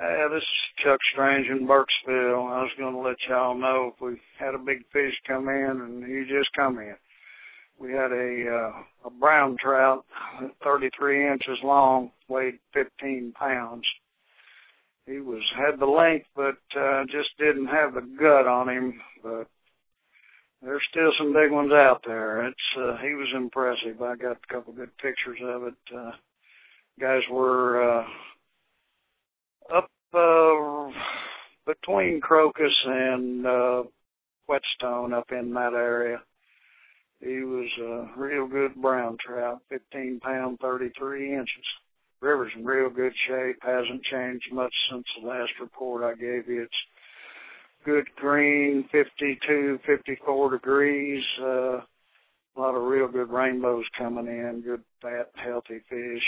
This is Chuck Strange in Burkesville. I was going to let y'all know if we had a big fish come in, and he just come in. We had a brown trout, 33 inches long, weighed 15 pounds. He had the length, but just didn't have the gut on him. But there's still some big ones out there. He was impressive. I got a couple good pictures of it. Guys were up between Crocus and Whetstone, up in that area. He was a real good brown trout, 15 pound, 33 inches. River's in real good shape, hasn't changed much since the last report I gave you. It's good green, 52, 54 degrees, a lot of real good rainbows coming in, good, fat, healthy fish.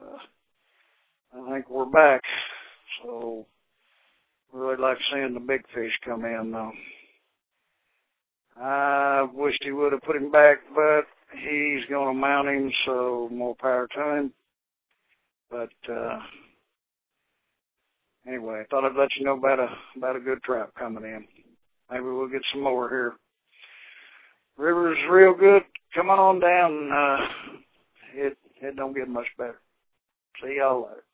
I think we're back, so really like seeing the big fish come in, though. I wished he would have put him back, but he's going to mount him, so more power to him. But anyway, I thought I'd let you know about a good trout coming in. Maybe we'll get some more here. River's real good. Come on down. It don't get much better. See y'all later.